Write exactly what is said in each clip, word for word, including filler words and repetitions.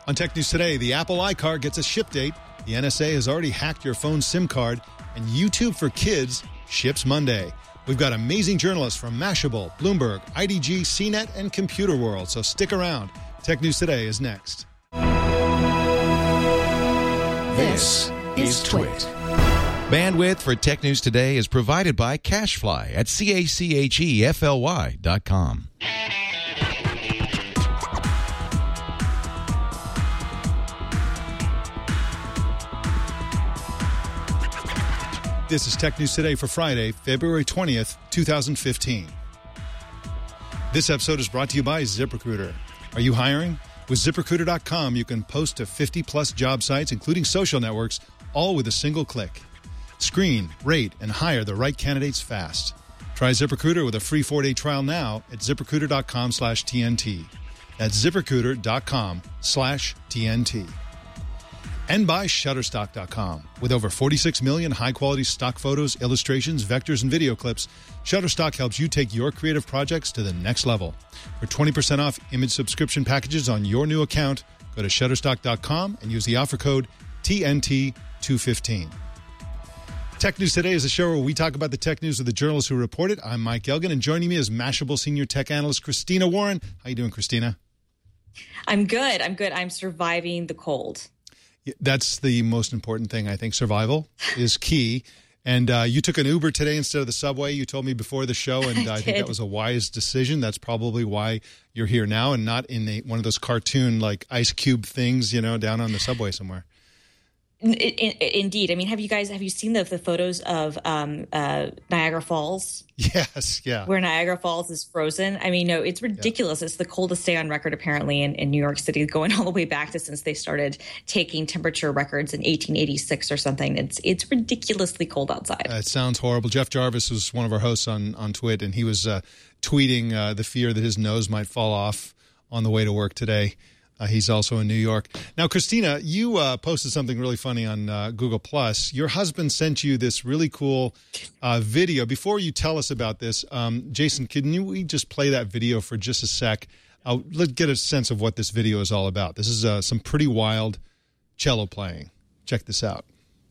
On Tech News Today, the Apple iCar gets a ship date, the N S A has already hacked your phone's SIM card, and YouTube for Kids ships Monday. We've got amazing journalists from Mashable, Bloomberg, I D G, C net, and Computer World, so stick around. Tech News Today is next. This is Twit. Bandwidth for Tech News Today is provided by CacheFly at C A C H E F L Y dot com. This is Tech News Today for Friday, February twentieth, twenty fifteen. This episode is brought to you by ZipRecruiter. Are you hiring? With zip recruiter dot com, you can post to fifty plus job sites, including social networks, all with a single click. Screen, rate, and hire the right candidates fast. Try ZipRecruiter with a free four-day trial now at zip recruiter dot com slash T N T. That's zip recruiter dot com slash T N T. And by Shutterstock dot com. With over forty-six million high-quality stock photos, illustrations, vectors, and video clips, Shutterstock helps you take your creative projects to the next level. For twenty percent off image subscription packages on your new account, go to Shutterstock dot com and use the offer code T N T two fifteen. Tech News Today is a show where we talk about the tech news of the journalists who report it. I'm Mike Elgin, and joining me is Mashable senior tech analyst Christina Warren. How you doing, Christina? I'm good. I'm good. I'm surviving the cold. That's the most important thing, I think. Survival is key. And uh, you took an Uber today instead of the subway. You told me before the show, and I, I think that was a wise decision. That's probably why you're here now and not in a, one of those cartoon, like, ice cube things, you know, down on the subway somewhere. In, in, indeed. I mean, have you guys, have you seen the, the photos of um, uh, Niagara Falls? Yes, yeah. Where Niagara Falls is frozen. I mean, no, it's ridiculous. Yeah. It's the coldest day on record, apparently, in, in New York City, going all the way back to since they started taking temperature records in eighteen eighty-six or something. It's it's ridiculously cold outside. Uh, it sounds horrible. Jeff Jarvis was one of our hosts on, on Twit, and he was uh, tweeting uh, the fear that his nose might fall off on the way to work today. Uh, he's also in New York. Now, Christina, you uh, posted something really funny on uh, Google Plus. Your husband sent you this really cool uh, video. Before you tell us about this, um, Jason, can you we just play that video for just a sec? Uh, let's get a sense of what this video is all about. This is uh, some pretty wild cello playing. Check this out.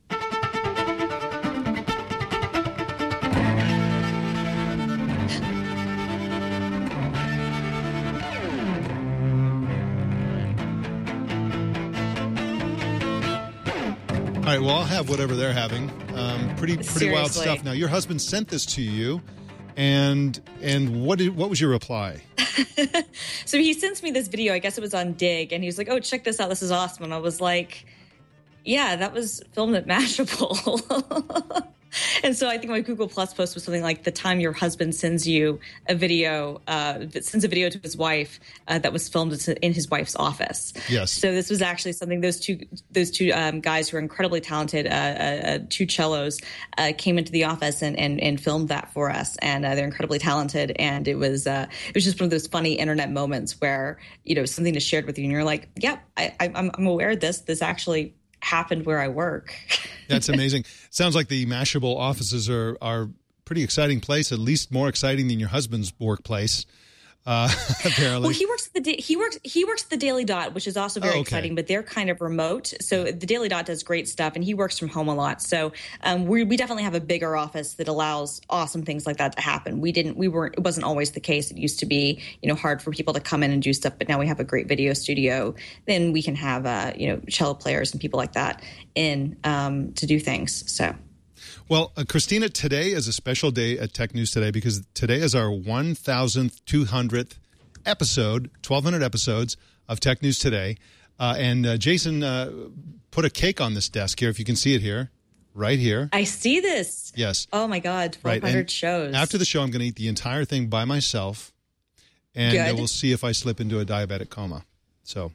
All right, well, I'll have whatever they're having. Um, pretty pretty Seriously. wild stuff. Now, your husband sent this to you, and and what did what was your reply? So he sends me this video. I guess it was on Dig, and he was like, "Oh, check this out. This is awesome." And I was like, "Yeah, that was filmed at Mashable." And so I think my Google Plus post was something like, the time your husband sends you a video, uh, sends a video to his wife uh, that was filmed in his wife's office. Yes. So this was actually something those two those two um, guys who are incredibly talented, uh, uh, two cellos, uh, came into the office and, and, and filmed that for us. And uh, they're incredibly talented. And it was uh, it was just one of those funny internet moments where, you know, something is shared with you and you're like, yeah, I, I, I'm, I'm aware of this. This actually happened where I work. That's amazing. Sounds like the Mashable offices are are pretty exciting place, at least more exciting than your husband's workplace. Uh, apparently, well, he works at the he works he works at the Daily Dot, which is also very oh, okay. exciting. But they're kind of remote, so the Daily Dot does great stuff, and he works from home a lot. So um, we we definitely have a bigger office that allows awesome things like that to happen. We didn't we weren't it wasn't always the case. It used to be you know hard for people to come in and do stuff, but now we have a great video studio. Then we can have uh, you know cello players and people like that in um, to do things. So. Well, uh, Christina, today is a special day at Tech News Today because today is our one thousand two hundredth episode, twelve hundred episodes of Tech News Today. Uh, and uh, Jason uh, put a cake on this desk here, if you can see it here, right here. I see this. Yes. Oh, my God, twelve hundred right. shows. After the show, I'm going to eat the entire thing by myself, and uh, we'll see if I slip into a diabetic coma. So...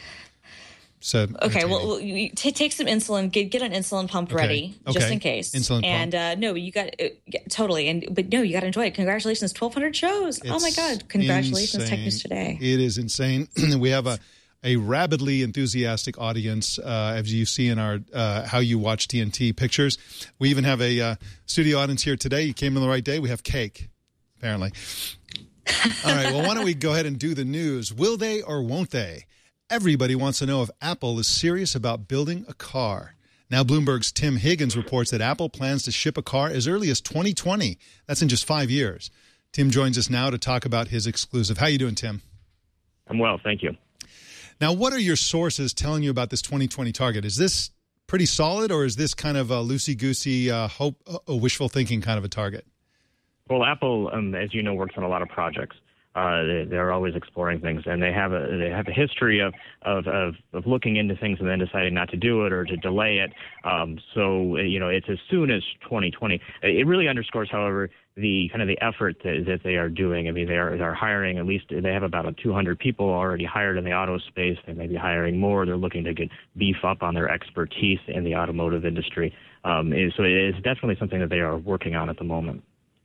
So okay, well, you t- take some insulin, get get an insulin pump okay. ready okay. just in case. Insulin and pump. uh, no, you got uh, yeah, totally, and but no, you got to enjoy it. Congratulations, twelve hundred shows! It's oh my God, congratulations, insane. Tech News Today. It is insane. We have a a rabidly enthusiastic audience, uh, as you see in our uh, How You Watch T N T pictures. We even have a uh, studio audience here today. You came in the right day. We have cake, apparently. All right. Well, why don't we go ahead and do the news? Will they or won't they? Everybody wants to know if Apple is serious about building a car. Now, Bloomberg's Tim Higgins reports that Apple plans to ship a car as early as twenty twenty. That's in just five years. Tim joins us now to talk about his exclusive. How are you doing, Tim? I'm well, thank you. Now, what are your sources telling you about this twenty twenty target? Is this pretty solid, or is this kind of a loosey-goosey, uh, hope, uh, wishful thinking kind of a target? Well, Apple, um, as you know, works on a lot of projects. Uh, they, they're always exploring things, and they have a they have a history of, of of of looking into things and then deciding not to do it or to delay it. Um, so you know, it's as soon as twenty twenty. It really underscores, however, the kind of the effort that, that they are doing. I mean, they are they're hiring at least they have about two hundred people already hired in the auto space. They may be hiring more. They're looking to get beef up on their expertise in the automotive industry. Um, so it is definitely something that they are working on at the moment.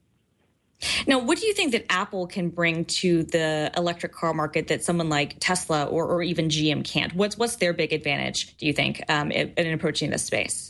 Now, what do you think that Apple can bring to the electric car market that someone like Tesla or, or even G M can't? What's what's their big advantage, do you think, um, in, in approaching this space?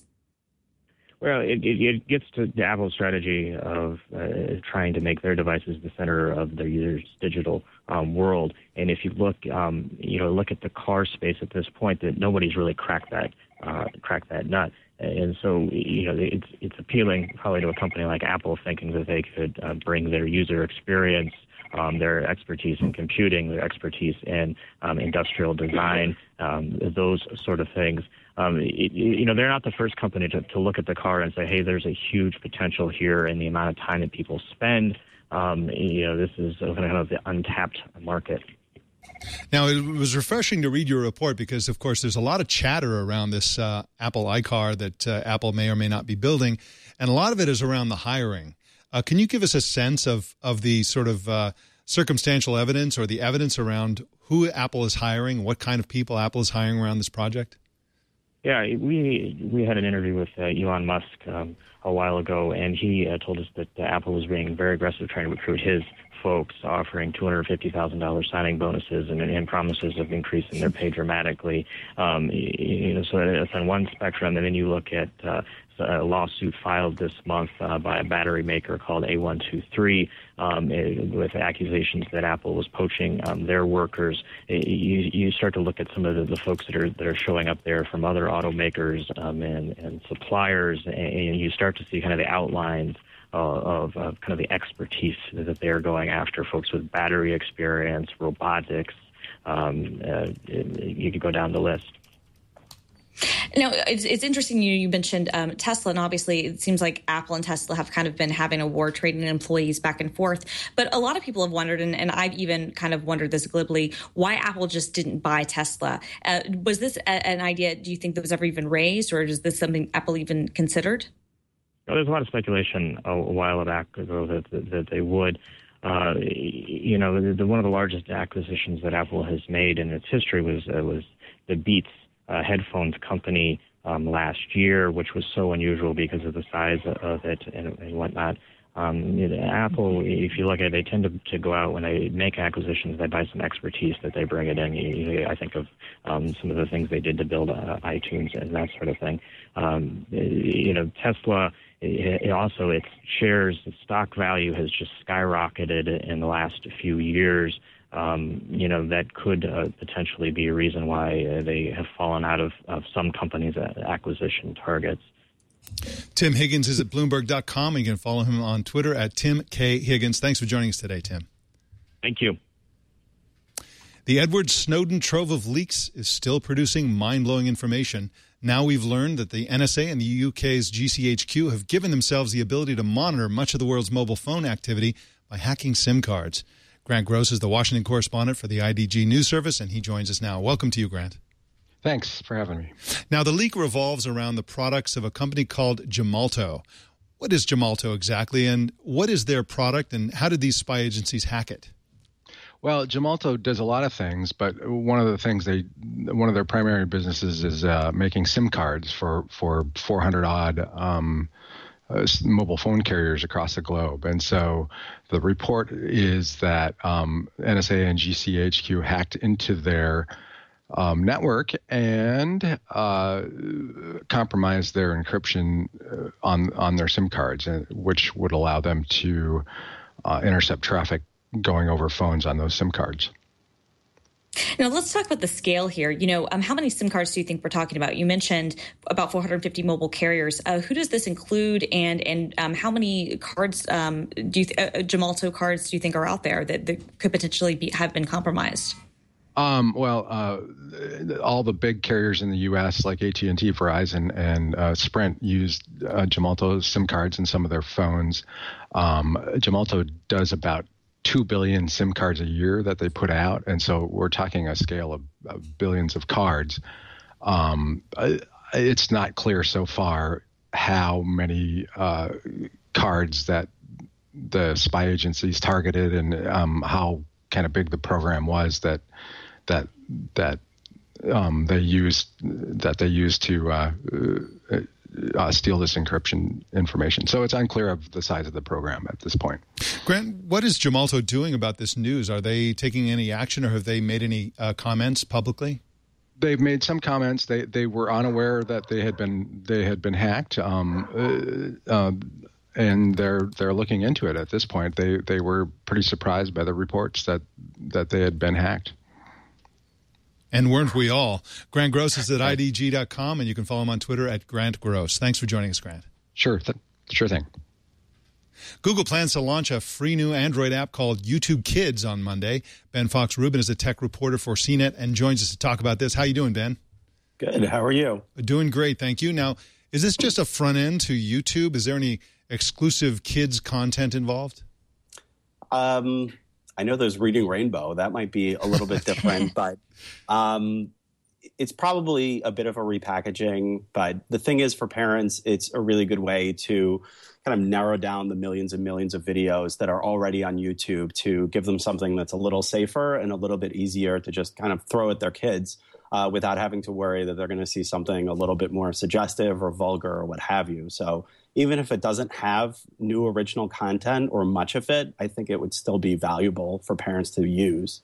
Well, it, it, it gets to the Apple strategy of uh, trying to make their devices the center of their users' digital um, world. And if you look, um, you know, look at the car space at this point, that nobody's really cracked that uh, cracked that nut. And so, you know, it's it's appealing probably to a company like Apple, thinking that they could uh, bring their user experience, um, their expertise in computing, their expertise in um, industrial design, um, those sort of things. Um, it, you know, they're not the first company to, to look at the car and say, hey, there's a huge potential here in the amount of time that people spend. Um, you know, this is kind of the untapped market. Now, it was refreshing to read your report because, of course, there's a lot of chatter around this uh, Apple iCar that uh, Apple may or may not be building, and a lot of it is around the hiring. Uh, can you give us a sense of, of the sort of uh, circumstantial evidence or the evidence around who Apple is hiring, what kind of people Apple is hiring around this project? Yeah, we we had an interview with uh, Elon Musk um, a while ago, and he uh, told us that uh, Apple was being very aggressive trying to recruit his folks, offering two hundred fifty thousand dollars signing bonuses and, and promises of increasing their pay dramatically. Um, you know, so that's on one spectrum, and then you look at uh, a lawsuit filed this month uh, by a battery maker called A one two three um, with accusations that Apple was poaching um, their workers. You, you start to look at some of the, the folks that are that are showing up there from other automakers um, and, and suppliers, and you start to see kind of the outlines Of, of kind of the expertise that they're going after, folks with battery experience, robotics. Um, uh, you could go down the list. Now, it's, it's interesting you, you mentioned um, Tesla, and obviously it seems like Apple and Tesla have kind of been having a war trading employees back and forth. But a lot of people have wondered, and, and I've even kind of wondered this glibly, why Apple just didn't buy Tesla. Uh, was this a, an idea, do you think, that was ever even raised, or is this something Apple even considered? Well, there's a lot of speculation a, a while back ago that, that, that they would. Uh, you know, the, the, one of the largest acquisitions that Apple has made in its history was uh, was the Beats uh, headphones company um, last year, which was so unusual because of the size of it and, and whatnot. Um, you know, Apple, if you look at it, they tend to, to go out when they make acquisitions, they buy some expertise that they bring it in. You, you, I think of um, some of the things they did to build uh, iTunes and that sort of thing. Um, you know, Tesla, it also its shares, its stock value has just skyrocketed in the last few years. Um, you know, that could uh, potentially be a reason why uh, they have fallen out of, of some companies' acquisition targets. Tim Higgins is at Bloomberg dot com. You can follow him on Twitter at Tim K. Higgins. Thanks for joining us today, Tim. Thank you. The Edward Snowden trove of leaks is still producing mind-blowing information. Now we've learned that the N S A and the U K's G C H Q have given themselves the ability to monitor much of the world's mobile phone activity by hacking SIM cards. Grant Gross is the Washington correspondent for the I D G News Service, and he joins us now. Welcome to you, Grant. Thanks for having me. Now, the leak revolves around the products of a company called Gemalto. What is Gemalto exactly, and what is their product, and how did these spy agencies hack it? Well, Gemalto does a lot of things, but one of the things they, one of their primary businesses is uh, making SIM cards for for four hundred odd um, uh, mobile phone carriers across the globe. And so the report is that um, N S A and G C H Q hacked into their um, network and uh, compromised their encryption uh, on on their SIM cards, which would allow them to uh, intercept traffic going over phones on those SIM cards. Now, let's talk about the scale here. You know, um, how many SIM cards do you think we're talking about? You mentioned about four hundred fifty mobile carriers. Uh, who does this include, and and um, how many cards um, do you th- uh, Gemalto cards do you think are out there that, that could potentially be, have been compromised? Um, well, uh, all the big carriers in the U S like A T and T, Verizon, and uh, Sprint used uh, Gemalto SIM cards in some of their phones. Um, Gemalto does about two billion SIM cards a year that they put out. And so we're talking a scale of, of billions of cards. Um, it's not clear so far how many uh, cards that the spy agencies targeted and um, how kind of big the program was that that that um, they used that they used to uh, uh, steal this encryption information. So it's unclear of the size of the program at this point. Grant, what is Gemalto doing about this news? Are they taking any action, or have they made any uh, comments publicly? They've made some comments. They they were unaware that they had been they had been hacked, um, uh, uh, and they're they're looking into it at this point. They they were pretty surprised by the reports that that they had been hacked. And weren't we all? Grant Gross is at I D G dot com, and you can follow him on Twitter at Grant Gross. Thanks for joining us, Grant. Sure, th- sure thing. Google plans to launch a free new Android app called YouTube Kids on Monday. Ben Fox-Rubin is a tech reporter for C net and joins us to talk about this. How you doing, Ben? Good. How are you? Doing great, thank you. Now, is this just a front end to YouTube? Is there any exclusive kids content involved? Um, I know there's Reading Rainbow. That might be a little bit different, but um, it's probably a bit of a repackaging. But the thing is, for parents, it's a really good way to kind of narrow down the millions and millions of videos that are already on YouTube to give them something that's a little safer and a little bit easier to just kind of throw at their kids uh, without having to worry that they're going to see something a little bit more suggestive or vulgar or what have you. So even if it doesn't have new original content or much of it, I think it would still be valuable for parents to use.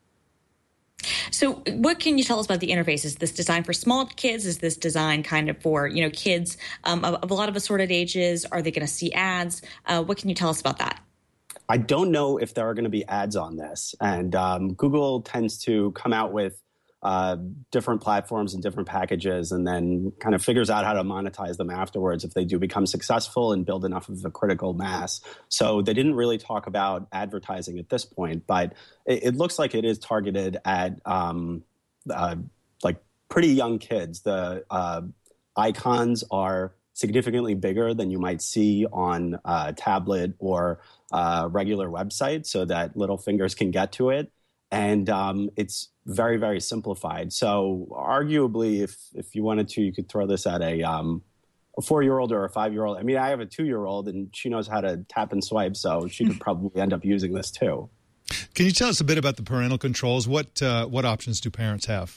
So what can you tell us about the interface? Is this designed for small kids? Is this designed kind of for, you know, kids um, of, of a lot of assorted ages? Are they going to see ads? Uh, what can you tell us about that? I don't know if there are going to be ads on this. And um, Google tends to come out with uh, different platforms and different packages and then kind of figures out how to monetize them afterwards if they do become successful and build enough of a critical mass. So they didn't really talk about advertising at this point, but it, it looks like it is targeted at um, uh, like pretty young kids. The uh, icons are significantly bigger than you might see on a tablet or a regular website so that little fingers can get to it. And um, it's very, very simplified. So arguably, if if you wanted to, you could throw this at a, um, a four-year-old or a five-year-old. I mean, I have a two-year-old, and she knows how to tap and swipe, so she could probably end up using this too. Can you tell us a bit about the parental controls? What uh, what options do parents have?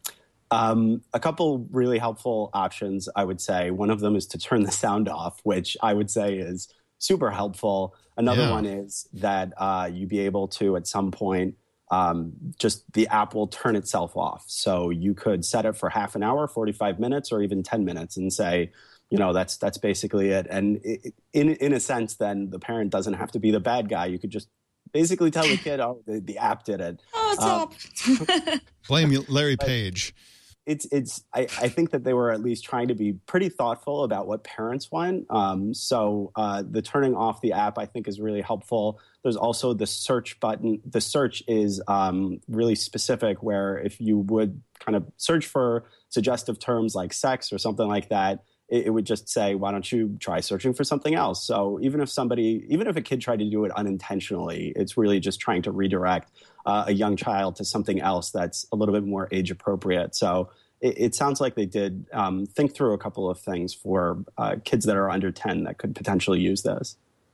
Um, a couple really helpful options, I would say. One of them is to turn the sound off, which I would say is super helpful. Another yeah. one is that uh, you'd be able to, at some point, Um, just the app will turn itself off. So you could set it for half an hour, forty-five minutes, or even ten minutes and say, you know, that's that's basically it. And it, in in a sense, then the parent doesn't have to be the bad guy. You could just basically tell the kid, oh, the, the app did it. Oh, stop. Um, Blame Larry Page. It's it's. I, I think that they were at least trying to be pretty thoughtful about what parents want. Um, so uh, the turning off the app, I think, is really helpful. There's also the search button. The search is um, really specific, where if you would kind of search for suggestive terms like sex or something like that, it, it would just say, why don't you try searching for something else? So even if somebody, even if a kid tried to do it unintentionally, it's really just trying to redirect uh, a young child to something else that's a little bit more age appropriate. So it, it sounds like they did um, think through a couple of things for uh, kids that are under ten that could potentially use this.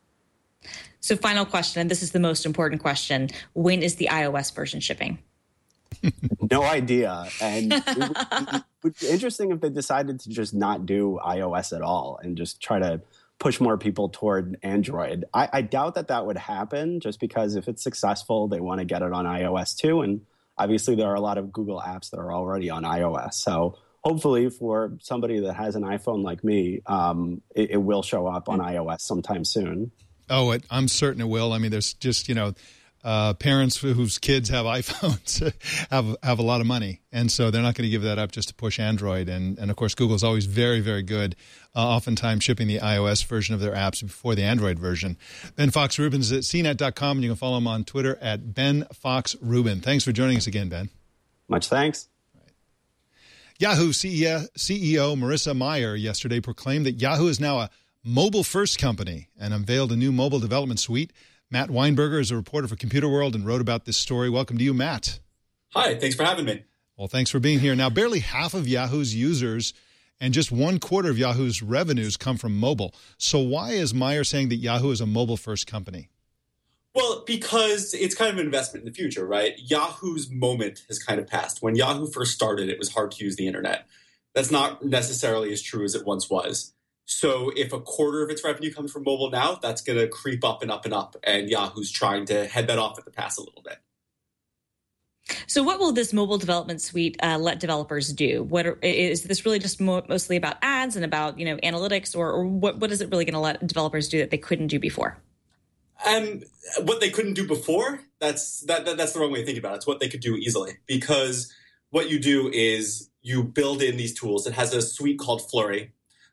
So final question, and this is the most important question. When is the iOS version shipping? No idea. And it would, it would be interesting if they decided to just not do iOS at all and just try to push more people toward Android. I, I doubt that that would happen, just because if it's successful, they want to get it on iOS too. And obviously there are a lot of Google apps that are already on iOS. So hopefully for somebody that has an iPhone like me, um, it, it will show up on iOS sometime soon. Oh, it, I'm certain it will. I mean, there's just, you know, uh, parents whose kids have iPhones have have a lot of money, and so they're not going to give that up just to push Android. And and of course, Google's always very very good, uh, oftentimes shipping the iOS version of their apps before the Android version. Ben Fox Rubin is at C net dot com, and you can follow him on Twitter at Ben Fox Rubin. Thanks for joining us again, Ben. Much thanks. Yahoo C E O Marissa Mayer yesterday proclaimed that Yahoo is now a mobile-first company and unveiled a new mobile development suite. Matt Weinberger is a reporter for Computer World and wrote about this story. Welcome to you, Matt. Hi, thanks for having me. Well, thanks for being here. Now, barely half of Yahoo's users and just one quarter of Yahoo's revenues come from mobile. So why is Mayer saying that Yahoo is a mobile-first company? Well, because it's kind of an investment in the future, right? Yahoo's moment has kind of passed. When Yahoo first started, it was hard to use the internet. That's not necessarily as true as it once was. So if a quarter of its revenue comes from mobile now, that's going to creep up and up and up. And Yahoo's trying to head that off at the pass a little bit. So what will this mobile development suite uh, let developers do? What are, is this really just mo- mostly about ads and about, you know, analytics, or, or what, what is it really going to let developers do that they couldn't do before? Um, what they couldn't do before, that's that, that that's the wrong way to think about it. It's what they could do easily, because what you do is you build in these tools. It has a suite called Flurry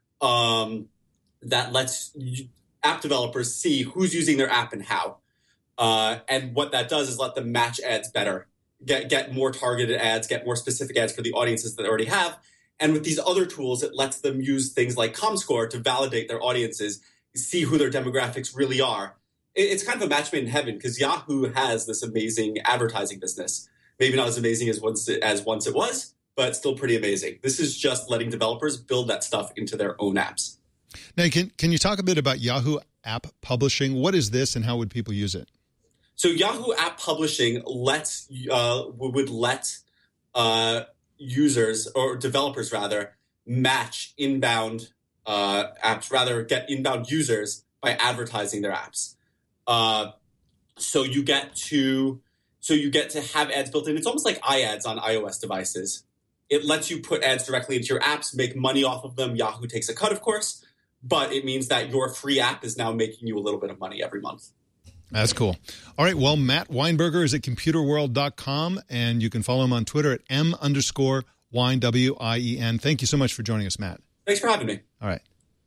um, that lets you, app developers see who's using their app and how. Uh, and what that does is let them match ads better, get get more targeted ads, get more specific ads for the audiences that they already have. And with these other tools, it lets them use things like ComScore to validate their audiences, see who their demographics really are. It's kind of a match made in heaven, because Yahoo has this amazing advertising business. Maybe not as amazing as once it, as once it was, but still pretty amazing. This is just letting developers build that stuff into their own apps. Now, can can you talk a bit about Yahoo App Publishing? What is this, and how would people use it? So Yahoo App Publishing lets uh, would let uh, users, or developers rather, match inbound uh, apps, rather get inbound users by advertising their apps. Uh, so you get to so you get to have ads built in. It's almost like iAds on iOS devices. It lets you put ads directly into your apps, make money off of them. Yahoo takes a cut, of course, but it means that your free app is now making you a little bit of money every month. That's cool. All right, well, Matt Weinberger is at computer world dot com, and you can follow him on Twitter at M underscore Wine, W I E N. Thank you so much for joining us, Matt. Thanks for having me. All right.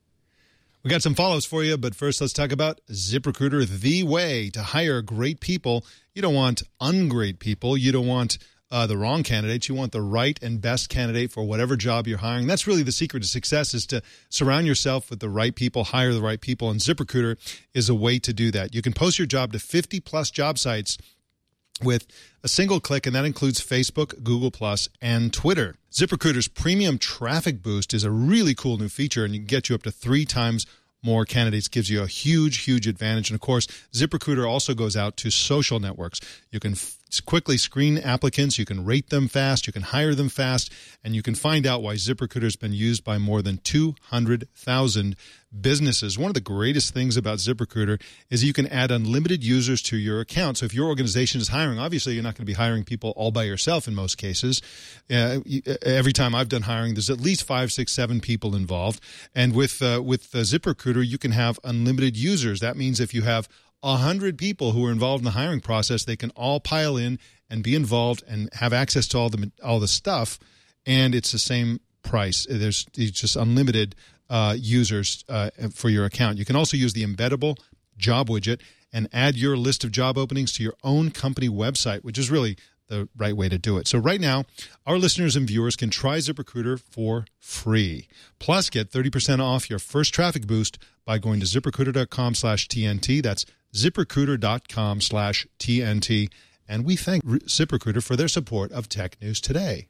We got some follows for you, but first let's talk about ZipRecruiter, the way to hire great people. You don't want ungreat people. You don't want uh, the wrong candidates. You want the right and best candidate for whatever job you're hiring. That's really the secret to success, is to surround yourself with the right people, hire the right people, and ZipRecruiter is a way to do that. You can post your job to fifty plus job sites with a single click, and that includes Facebook, Google Plus, and Twitter. ZipRecruiter's Premium Traffic Boost is a really cool new feature, and you can get you up to three times more candidates. Gives you a huge, huge advantage. And, of course, ZipRecruiter also goes out to social networks. You can f- quickly screen applicants. You can rate them fast. You can hire them fast. And you can find out why ZipRecruiter has been used by more than two hundred thousand businesses. One of the greatest things about ZipRecruiter is you can add unlimited users to your account. So if your organization is hiring, obviously you're not going to be hiring people all by yourself in most cases. Uh, every time I've done hiring, there's at least five, six, seven people involved. And with uh, with uh, ZipRecruiter, you can have unlimited users. That means if you have one hundred people who are involved in the hiring process, they can all pile in and be involved and have access to all the all the stuff, and it's the same price. There's it's just unlimited uh, users uh, for your account. You can also use the embeddable job widget and add your list of job openings to your own company website, which is really the right way to do it. So right now, our listeners and viewers can try ZipRecruiter for free. Plus, get thirty percent off your first traffic boost by going to ZipRecruiter.com slash TNT. That's ZipRecruiter.com slash TNT. And we thank ZipRecruiter for their support of Tech News Today.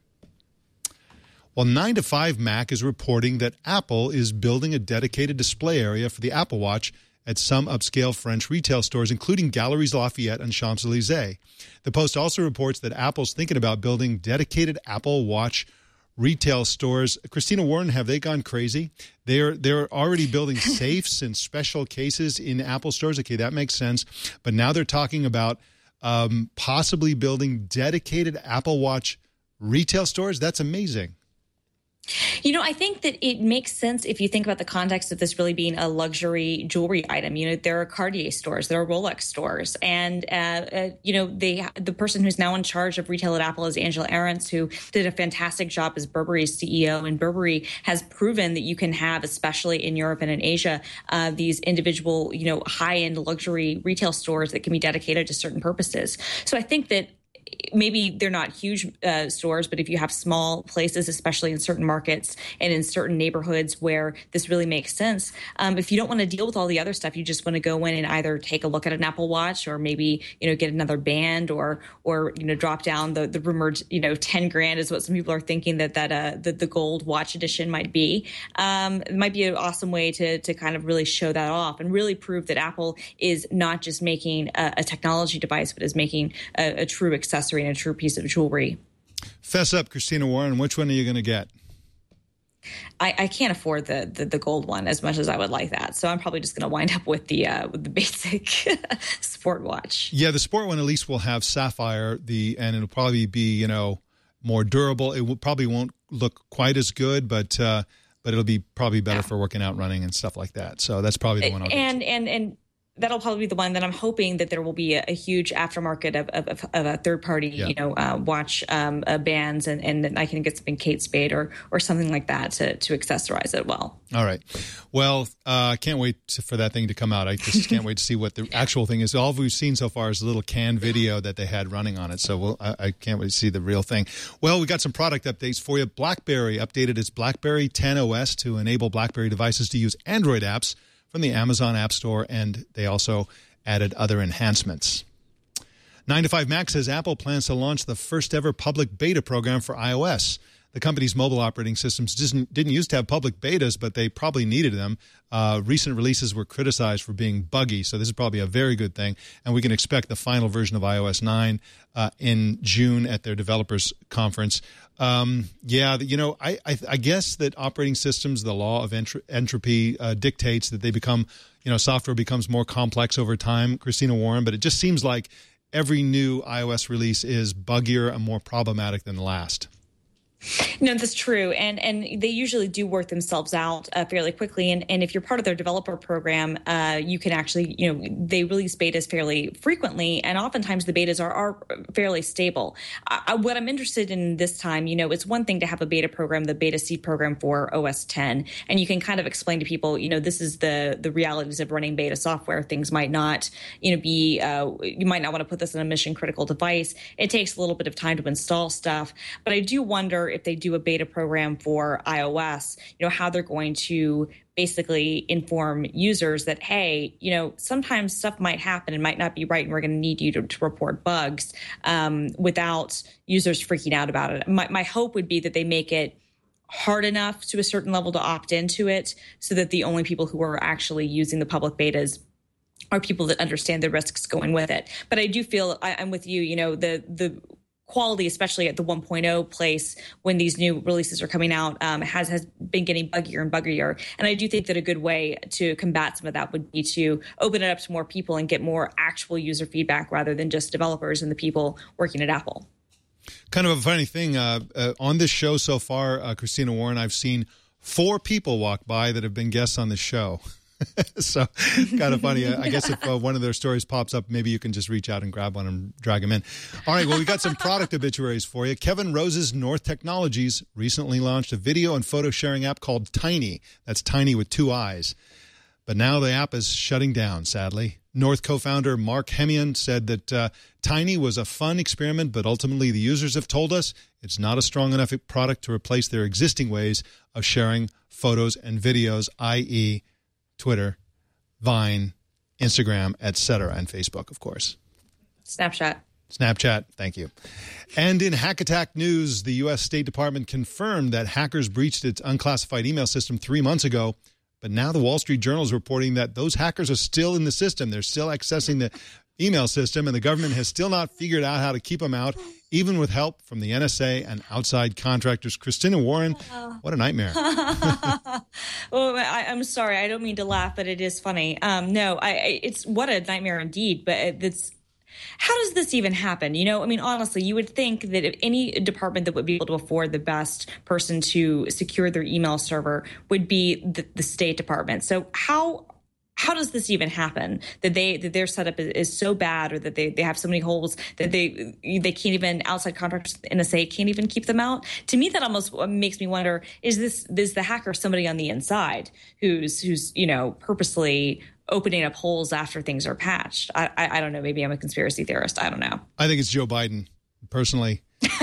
Well, nine to five Mac is reporting that Apple is building a dedicated display area for the Apple Watch at some upscale French retail stores, including Galeries Lafayette and Champs-Élysées. The Post also reports that Apple's thinking about building dedicated Apple Watch retail stores. Christina Warren, have they gone crazy? They're they're already building safes and special cases in Apple stores. Okay, that makes sense. But now they're talking about um, possibly building dedicated Apple Watch retail stores. That's amazing. You know, I think that it makes sense if you think about the context of this really being a luxury jewelry item. You know, there are Cartier stores, there are Rolex stores, and uh, uh, you know, they the person who's now in charge of retail at Apple is Angela Ahrendts, who did a fantastic job as Burberry's C E O. And Burberry has proven that you can have, especially in Europe and in Asia, uh, these individual, you know, high-end luxury retail stores that can be dedicated to certain purposes. So I think that maybe they're not huge uh, stores, but if you have small places, especially in certain markets and in certain neighborhoods where this really makes sense, um, if you don't want to deal with all the other stuff, you just want to go in and either take a look at an Apple Watch or maybe, you know, get another band or, or, you know, drop down the, the rumored, you know, ten grand is what some people are thinking that, that, uh, the, the gold watch edition might be. Um, it might be an awesome way to, to kind of really show that off and really prove that Apple is not just making a, a technology device, but is making a, a true accessory and a true piece of jewelry. Fess up, Christina Warren. Which one are you going to get? I, I can't afford the, the the gold one as much as I would like that, so I'm probably just going to wind up with the uh, with the basic sport watch. Yeah, the sport one at least will have sapphire, the and it'll probably be you know more durable. It will probably won't look quite as good, but uh, but it'll be probably better yeah. for working out, running, and stuff like that. So that's probably the one I'll and, get. And and and. That'll probably be the one that I'm hoping that there will be a, a huge aftermarket of, of, of a third party, yeah. you know, uh, watch um, uh, bands, and, and then I can get something Kate Spade or or something like that to to accessorize it well. All right. Well, I uh, can't wait to, for that thing to come out. I just can't wait to see what the actual thing is. All we've seen so far is a little canned video that they had running on it. So we'll, I, I can't wait to see the real thing. Well, we got some product updates for you. BlackBerry updated its BlackBerry ten O S to enable BlackBerry devices to use Android apps from the Amazon App Store, and they also added other enhancements. nine to five Mac says Apple plans to launch the first ever public beta program for iOS. The company's mobile operating systems didn't, didn't used to have public betas, but they probably needed them. Uh, recent releases were criticized for being buggy, so this is probably a very good thing. And we can expect the final version of iOS nine uh, in June at their developers conference. Um, yeah, you know, I, I, I guess that operating systems, the law of entro- entropy uh, dictates that they become, you know, software becomes more complex over time, Christina Warren, but it just seems like every new iOS release is buggier and more problematic than the last. No, that's true. And and they usually do work themselves out uh, fairly quickly. And, and if you're part of their developer program, uh, you can actually, you know, they release betas fairly frequently. And oftentimes the betas are, are fairly stable. I, what I'm interested in this time, you know, it's one thing to have a beta program, the beta C program for O S ten. And you can kind of explain to people, you know, this is the the realities of running beta software. Things might not, you know, be, uh, you might not want to put this in a mission critical device. It takes a little bit of time to install stuff. But I do wonder if they do a beta program for iOS, you know, how they're going to basically inform users that, hey, you know, sometimes stuff might happen and might not be right, and we're going to need you to, to report bugs um, without users freaking out about it. My, my hope would be that they make it hard enough to a certain level to opt into it so that the only people who are actually using the public betas are people that understand the risks going with it. But I do feel I, I'm with you, you know, the the quality, especially at the one point oh place when these new releases are coming out, um, has, has been getting buggier and buggier. And I do think that a good way to combat some of that would be to open it up to more people and get more actual user feedback rather than just developers and the people working at Apple. Kind of a funny thing, uh, uh, on this show so far, uh, Christina Warren, I've seen four people walk by that have been guests on the show. So kind of funny. I guess if uh, one of their stories pops up, maybe you can just reach out and grab one and drag them in. All right. Well, we got some product obituaries for you. Kevin Rose's North Technologies recently launched a video and photo sharing app called Tiny. That's Tiny with two eyes. But now the app is shutting down, sadly. North co-founder Mark Hemian said that uh, Tiny was a fun experiment, but ultimately the users have told us it's not a strong enough product to replace their existing ways of sharing photos and videos, that is, Twitter, Vine, Instagram, et cetera, and Facebook, of course. Snapchat. Snapchat, thank you. And in Hack Attack news, the U S State Department confirmed that hackers breached its unclassified email system three months ago. But now the Wall Street Journal is reporting that those hackers are still in the system. They're still accessing the email system, and the government has still not figured out how to keep them out, even with help from the N S A and outside contractors. Christina Warren, what a nightmare. Well, I, I'm sorry. I don't mean to laugh, but it is funny. Um, no, I, I, it's what a nightmare indeed. But it's How does this even happen? You know, I mean, honestly, you would think that if any department that would be able to afford the best person to secure their email server would be the, the State Department. So how how does this even happen? That they that their setup is, is so bad, or that they, they have so many holes that they they can't even, outside contractors, N S A can't even keep them out? To me, that almost makes me wonder: is this is the hacker somebody on the inside who's who's you know purposely opening up holes after things are patched? I, I I don't know. Maybe I'm a conspiracy theorist. I don't know. I think it's Joe Biden, personally.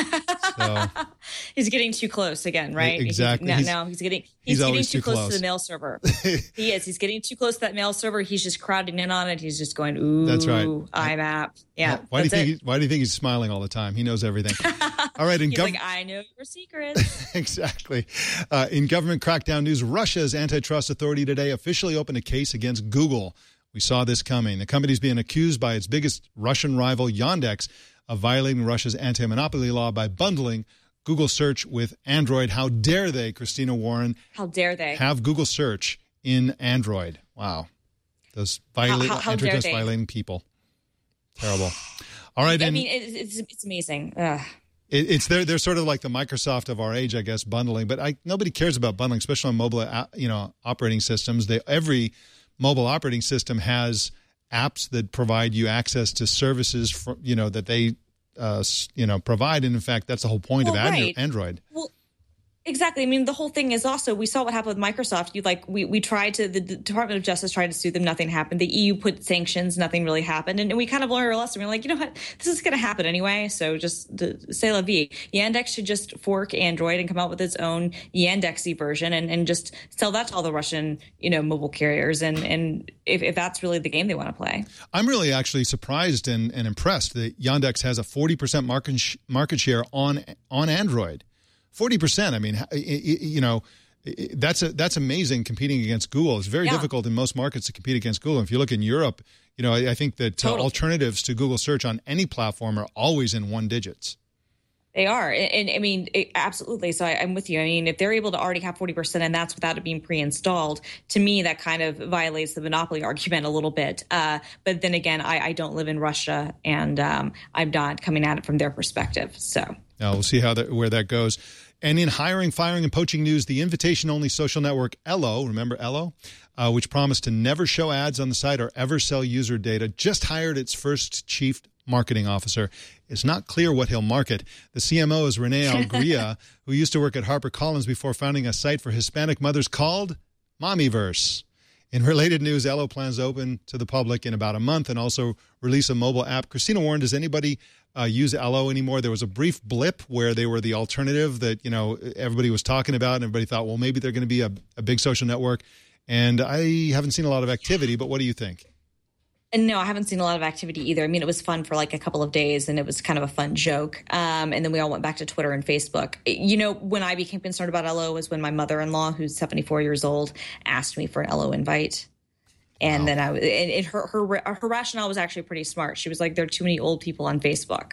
So. He's getting too close again, right? Exactly. He's, he's, no, no, he's getting he's he's, getting always too, too close, close to the mail server. He is. He's getting too close to that mail server. He's just crowding in on it. He's just going, ooh, that's right. I M A P. Yeah. Why do you think? He, why do you think he's smiling all the time? He knows everything. All right. In he's gov- like, I know your secrets. Exactly. Uh, in government crackdown news, Russia's antitrust authority today officially opened a case against Google. We saw this coming. The company's being accused by its biggest Russian rival, Yandex, of violating Russia's anti-monopoly law by bundling Google Search with Android. How dare they, Christina Warren? How dare they have Google Search in Android? Wow, those viola- how, how, how antitrust violating people. Terrible. All right, I and mean, it's it's amazing. Ugh. It, it's they're they're sort of like the Microsoft of our age, I guess, bundling. But I nobody cares about bundling, especially on mobile, you know, operating systems. They every mobile operating system has apps that provide you access to services, for, you know, that they, uh, you know, provide. And in fact, that's the whole point well, of Andro- right. Android. Well, exactly. I mean, the whole thing is also, we saw what happened with Microsoft. You like, we, we tried to, the Department of Justice tried to sue them. Nothing happened. The E U put sanctions. Nothing really happened. And, and we kind of learned our lesson. We're like, you know what? This is going to happen anyway. So just say la vie. Yandex should just fork Android and come out with its own Yandexy version and, and just sell that to all the Russian, you know, mobile carriers. And, and if, if that's really the game they want to play. I'm really actually surprised and, and impressed that Yandex has a forty percent market, sh- market share on, on Android. forty percent. I mean, you know, that's a, that's amazing competing against Google. It's very yeah. difficult in most markets to compete against Google. If you look in Europe, you know, I, I think that uh, alternatives to Google Search on any platform are always in one digits. They are. And, and I mean, it, absolutely. So I, I'm with you. I mean, if they're able to already have forty percent and that's without it being pre-installed, to me, that kind of violates the monopoly argument a little bit. Uh, but then again, I, I don't live in Russia and um, I'm not coming at it from their perspective. So now we'll see how that, where that goes. And in hiring, firing, and poaching news, the invitation-only social network Ello, remember Ello, uh, which promised to never show ads on the site or ever sell user data, just hired its first chief marketing officer. It's not clear what he'll market. The C M O is Renee Algria, who used to work at HarperCollins before founding a site for Hispanic mothers called Mommyverse. In related news, Ello plans to open to the public in about a month and also release a mobile app. Christina Warren, does anybody uh, use Ello anymore? There was a brief blip where they were the alternative that, you know, everybody was talking about and everybody thought, well, maybe they're going to be a, a big social network. And I haven't seen a lot of activity, but what do you think? And no, I haven't seen a lot of activity either. I mean, it was fun for like a couple of days and it was kind of a fun joke. Um, and then we all went back to Twitter and Facebook. You know, when I became concerned about Ello was when my mother-in-law, who's seventy-four years old, asked me for an Ello invite. And wow. then I was, and it, her, her, her rationale was actually pretty smart. She was like, there are too many old people on Facebook.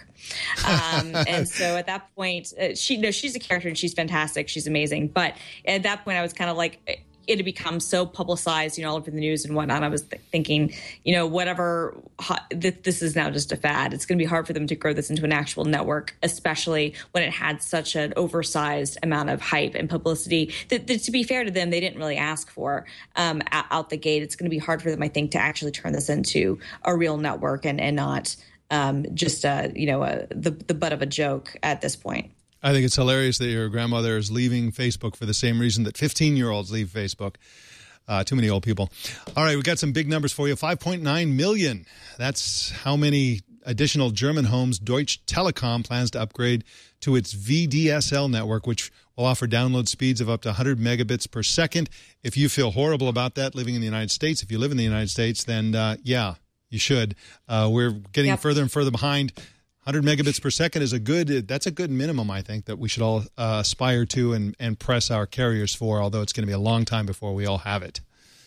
Um, and so at that point, uh, she, no, she's a character and she's fantastic. She's amazing. But at that point I was kind of like, it had become so publicized, you know, all over the news and whatnot. I was th- thinking, you know, whatever, hot, th- this is now just a fad. It's going to be hard for them to grow this into an actual network, especially when it had such an oversized amount of hype and publicity that, that to be fair to them, they didn't really ask for um, out the gate. It's going to be hard for them, I think, to actually turn this into a real network and, and not um, just, a, you know, a, the, the butt of a joke at this point. I think it's hilarious that your grandmother is leaving Facebook for the same reason that fifteen-year-olds leave Facebook. Uh, too many old people. All right, we got some big numbers for you. five point nine million. That's how many additional German homes Deutsche Telekom plans to upgrade to its V D S L network, which will offer download speeds of up to one hundred megabits per second. If you feel horrible about that living in the United States, if you live in the United States, then uh, yeah, you should. Uh, we're getting yep. further and further behind. one hundred megabits per second is a good, that's a good minimum, I think, that we should all uh, aspire to and, and press our carriers for, although it's going to be a long time before we all have it.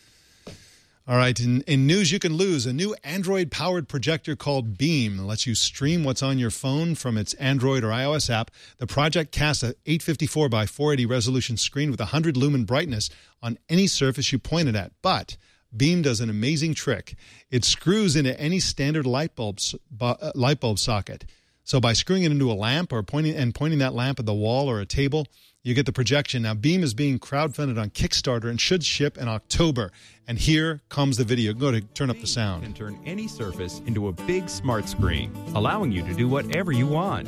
All right, in, in news you can lose, a new Android-powered projector called Beam lets you stream what's on your phone from its Android or iOS app. The project casts a eight fifty-four by four eighty resolution screen with one hundred lumen brightness on any surface you point it at. But Beam does an amazing trick. It screws into any standard light bulb, uh, light bulb socket. So by screwing it into a lamp or pointing and pointing that lamp at the wall or a table, you get the projection. Now, Beam is being crowdfunded on Kickstarter and should ship in October. And here comes the video. Go to turn up the sound. Can turn any surface into a big smart screen, allowing you to do whatever you want.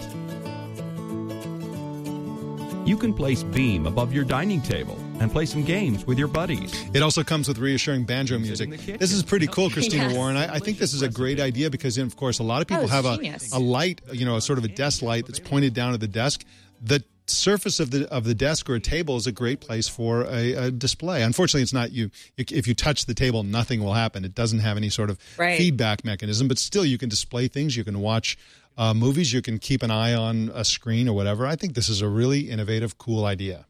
You can place Beam above your dining table and play some games with your buddies. It also comes with reassuring banjo music. This is pretty cool, Christina Yes. Warren. I, I think this is a great idea because, of course, a lot of people Oh, have a, genius. a light, you know, a sort of a desk light that's pointed down at the desk. The surface of the of the desk or a table is a great place for a, a display. Unfortunately, it's not you. If you touch the table, nothing will happen. It doesn't have any sort of Right. feedback mechanism, but still you can display things. You can watch uh, movies. You can keep an eye on a screen or whatever. I think this is a really innovative, cool idea.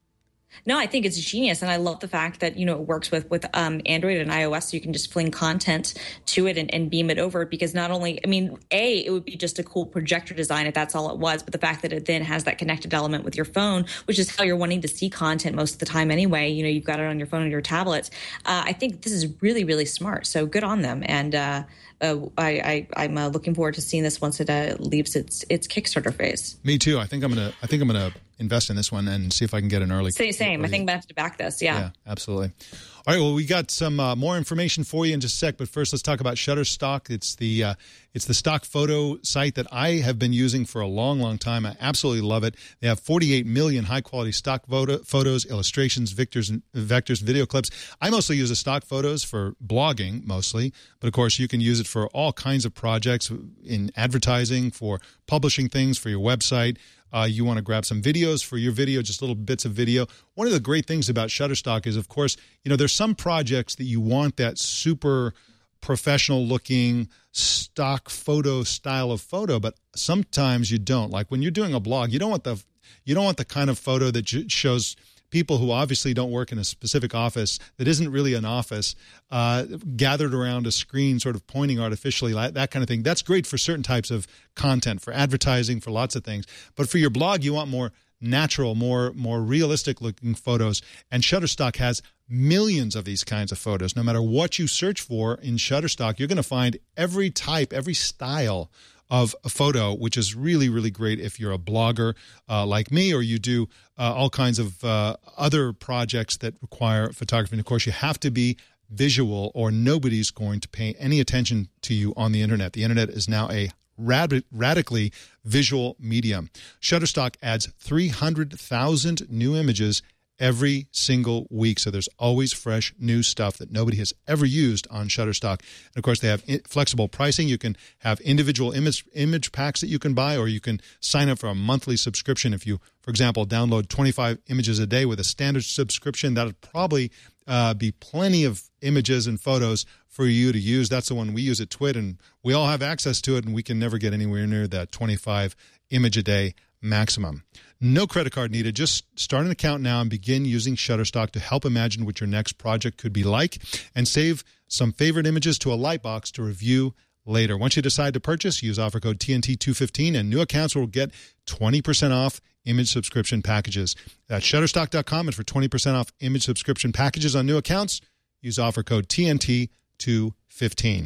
No, I think it's genius, and I love the fact that, you know, it works with with um, Android and iOS, so you can just fling content to it and, and beam it over. Because not only, I mean, A, it would be just a cool projector design if that's all it was, but the fact that it then has that connected element with your phone, which is how you're wanting to see content most of the time anyway. You know, you've got it on your phone or your tablet. Uh, I think this is really, really smart. So good on them, and uh, uh, I, I I'm uh, looking forward to seeing this once it uh, leaves its its Kickstarter phase. Me too. I think I'm gonna. I think I'm gonna invest in this one and see if I can get an early. Same, same. I think I'm gonna have to back this. Yeah. Yeah, absolutely. All right. Well, we got some uh, more information for you in just a sec, but first, let's talk about Shutterstock. It's the uh, it's the stock photo site that I have been using for a long, long time. I absolutely love it. They have forty-eight million high quality stock photo, photos, illustrations, vectors, vectors, video clips. I mostly use the stock photos for blogging, mostly, but of course, you can use it for all kinds of projects in advertising, for publishing things, for your website. Uh, you want to grab some videos for your video, just little bits of video. One of the great things about Shutterstock is, of course, you know, there's some projects that you want that super professional looking stock photo style of photo, but sometimes you don't. Like when you're doing a blog, you don't want the you don't want the kind of photo that j- shows people who obviously don't work in a specific office, that isn't really an office, uh, gathered around a screen sort of pointing artificially, like that kind of thing. That's great for certain types of content, for advertising, for lots of things. But for your blog, you want more natural, more more realistic looking photos. And Shutterstock has millions of these kinds of photos. No matter what you search for in Shutterstock, you're going to find every type, every style of a photo, which is really, really great if you're a blogger uh, like me, or you do uh, all kinds of uh, other projects that require photography. And of course, you have to be visual or nobody's going to pay any attention to you on the internet. The internet is now a rad- radically visual medium. Shutterstock adds three hundred thousand new images every single week. So there's always fresh new stuff that nobody has ever used on Shutterstock. And of course, they have flexible pricing. You can have individual image image packs that you can buy, or you can sign up for a monthly subscription. If you, for example, download twenty-five images a day with a standard subscription, that would probably uh, be plenty of images and photos for you to use. That's the one we use at Twit, and we all have access to it, and we can never get anywhere near that twenty-five image a day maximum. No credit card needed. Just start an account now and begin using Shutterstock to help imagine what your next project could be like, and save some favorite images to a Lightbox to review later. Once you decide to purchase, use offer code T N T two fifteen, and new accounts will get twenty percent off image subscription packages. That's shutterstock dot com, and for twenty percent off image subscription packages on new accounts, use offer code T N T two fifteen.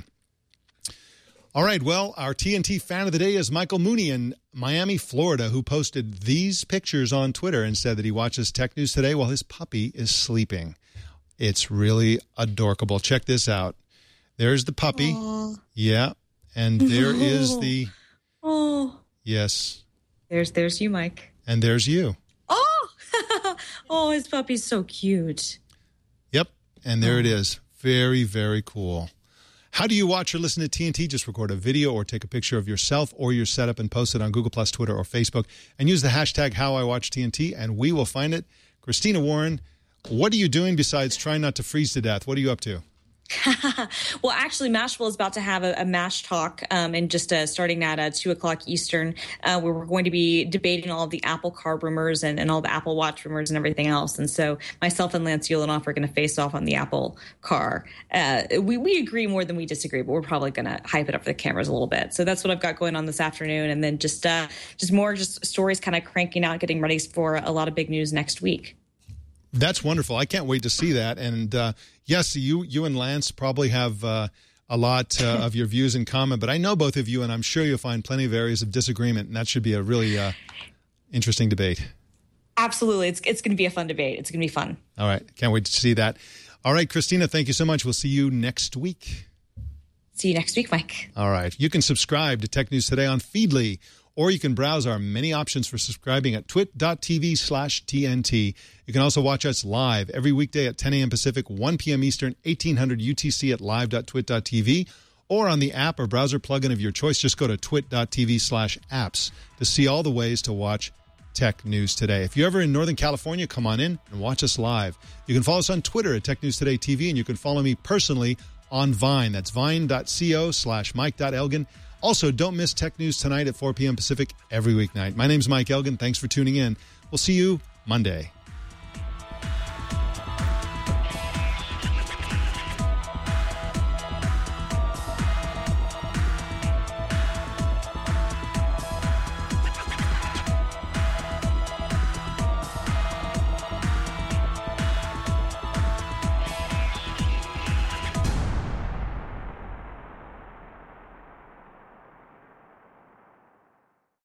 All right, well, our T N T fan of the day is Michael Mooney in Miami, Florida, who posted these pictures on Twitter and said that he watches Tech News Today while his puppy is sleeping. It's really adorable. Check this out. There's the puppy. Aww. Yeah. And there oh. is the... Oh. Yes. There's there's you, Mike. And there's you. Oh! Oh, his puppy's so cute. Yep. And there oh. it is. Very, very cool. How do you watch or listen to T N T? Just record a video or take a picture of yourself or your setup and post it on Google Plus, Twitter, or Facebook, and use the hashtag HowIWatchTNT, and we will find it. Christina Warren, what are you doing besides trying not to freeze to death? What are you up to? Well, actually, Mashable is about to have a, a Mash talk, um, and just uh, starting at uh, two o'clock Eastern, uh, where we're going to be debating all of the Apple Car rumors and, and all the Apple Watch rumors and everything else. And so myself and Lance Ulanoff are going to face off on the Apple Car. Uh, we, we agree more than we disagree, but we're probably going to hype it up for the cameras a little bit. So that's what I've got going on this afternoon. And then just uh, just more just stories kind of cranking out, getting ready for a lot of big news next week. That's wonderful. I can't wait to see that. And uh, yes, you you and Lance probably have uh, a lot uh, of your views in common, but I know both of you, and I'm sure you'll find plenty of areas of disagreement, and that should be a really uh, interesting debate. Absolutely. It's, it's going to be a fun debate. It's going to be fun. All right. Can't wait to see that. All right, Christina, thank you so much. We'll see you next week. See you next week, Mike. All right. You can subscribe to Tech News Today on Feedly, or you can browse our many options for subscribing at twit.tv slash TNT. You can also watch us live every weekday at ten a.m. Pacific, one p.m. Eastern, eighteen hundred U T C at live dot twit dot t v, or on the app or browser plugin of your choice. Just go to twit.tv slash apps to see all the ways to watch Tech News Today. If you're ever in Northern California, come on in and watch us live. You can follow us on Twitter at Tech News Today T V, and you can follow me personally on Vine. That's vine.co slash mike.elgin. Also, don't miss Tech News Tonight at four p.m. Pacific every weeknight. My name's Mike Elgin. Thanks for tuning in. We'll see you Monday.